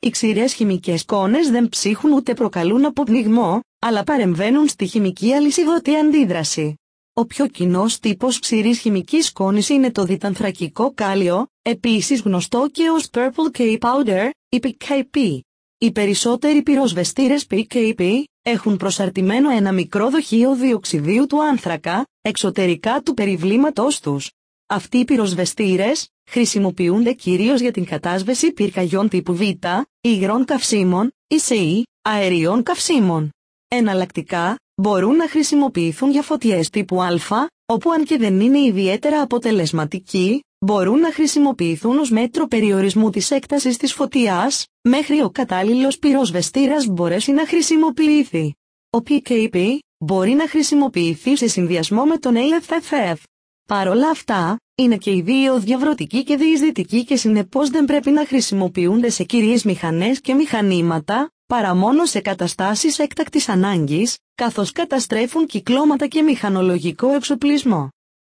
Οι ξηρές χημικές σκόνες δεν ψύχουν ούτε προκαλούν αποπνιγμό, αλλά παρεμβαίνουν στη χημική αλυσιδωτή αντίδραση. Ο πιο κοινός τύπος ξηρής χημικής σκόνης είναι το διτανθρακικό κάλιο, επίσης γνωστό και ως Purple K Powder, ή PKP. Οι περισσότεροι πυροσβεστήρες PKP έχουν προσαρτημένο ένα μικρό δοχείο διοξιδίου του άνθρακα, εξωτερικά του περιβλήματος τους. Αυτοί οι πυροσβεστήρες χρησιμοποιούνται κυρίως για την κατάσβεση πυρκαγιών τύπου Β, υγρών καυσίμων, ή ΣΕΗ, αερίων καυσίμων. Εναλλακτικά, μπορούν να χρησιμοποιηθούν για φωτιές τύπου Α, όπου αν και δεν είναι ιδιαίτερα αποτελεσματικοί, μπορούν να χρησιμοποιηθούν ως μέτρο περιορισμού της έκτασης της φωτιάς, μέχρι ο κατάλληλος πυροσβεστήρας μπορέσει να χρησιμοποιηθεί. Ο PKP μπορεί να χρησιμοποιηθεί σε συνδυασμό με τον AFFF. Παρ' όλα αυτά, είναι και οι δύο διαβρωτικοί και διεισδυτικοί και συνεπώς δεν πρέπει να χρησιμοποιούνται σε κυρίες μηχανές και μηχανήματα, παρά μόνο σε καταστάσεις έκτακτης ανάγκης, καθώς καταστρέφουν κυκλώματα και μηχανολογικό εξοπλισμό.